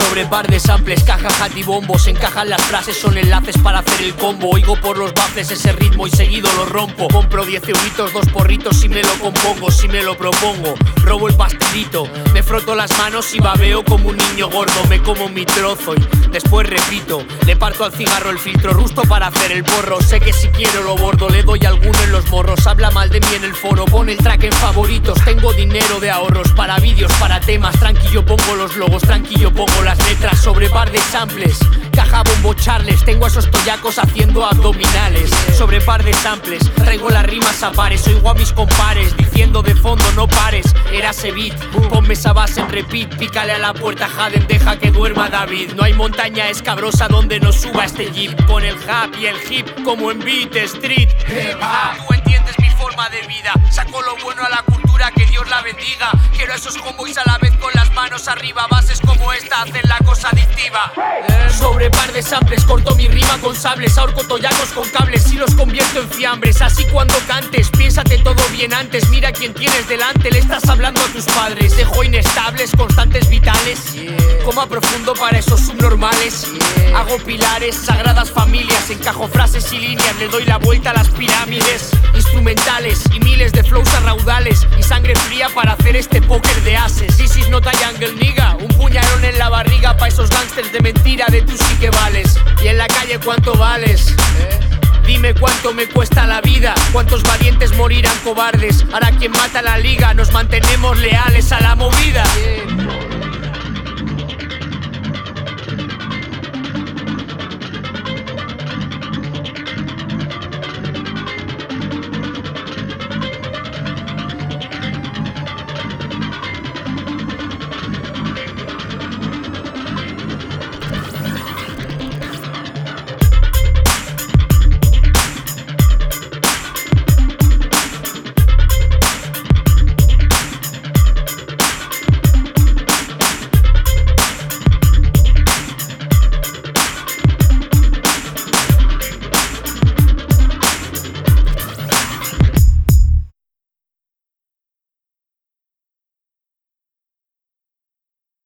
Sobre par de samples, caja, hat y bombos. Encajan las frases, son enlaces para hacer el combo. Oigo por los baffles ese ritmo y seguido lo rompo. Compro 10 euritos, 2 porritos si me lo compongo, si me lo propongo. Robo el pastelito, me froto las manos y babeo como un niño gordo. Me como mi trozo y después repito. Le parto al cigarro el filtro rusto para hacer el porro. Sé que si quiero lo bordo, le doy alguno en los morros. Habla mal de mí en el foro, pone el track en favoritos. Tengo dinero de ahorros para vídeos, para temas. Tranquillo pongo los logos, tranquillo pongo las letras. Sobre par de samples, caja, bombo, charles. Tengo a esos toyacos haciendo abdominales. Sobre par de samples, traigo las rimas a pares. Oigo a mis compares diciendo de fondo no pares. Era ese beat, ponme esa base en repeat. Pícale a la puerta Jaden, deja que duerma David. No hay montaña escabrosa donde no suba este jeep. Con el rap y el hip como en Beat Street. Tú entiendes mi forma de vida. Saco lo bueno a la cultura, que Dios la bendiga. Quiero esos convoys a la vez con las manos arriba. Bases como esta hacen la cosa adictiva. Sobre par de samples, corto mi rima con sables. Ahorco toyacos con cables y los convierto en fiambres. Así cuando cantes, piénsate todo bien antes. Mira quién tienes delante, le estás hablando a tus padres. Dejo inestables, constantes vitales. Coma profundo para esos subnormales. Hago pilares, sagradas familias. Encajo frases y líneas, le doy la vuelta a las pirámides. Instrumentales y miles de flows a raudales. Y sangre fría para hacer este póker de ases. This is not a jungle nigga. Un puñalón en la barriga pa' esos gangsters de mentira de tú sí que vales. Y en la calle ¿cuánto vales? Dime cuánto me cuesta la vida. Cuántos valientes morirán cobardes. Ahora quien mata la liga, nos mantenemos leales a la movida.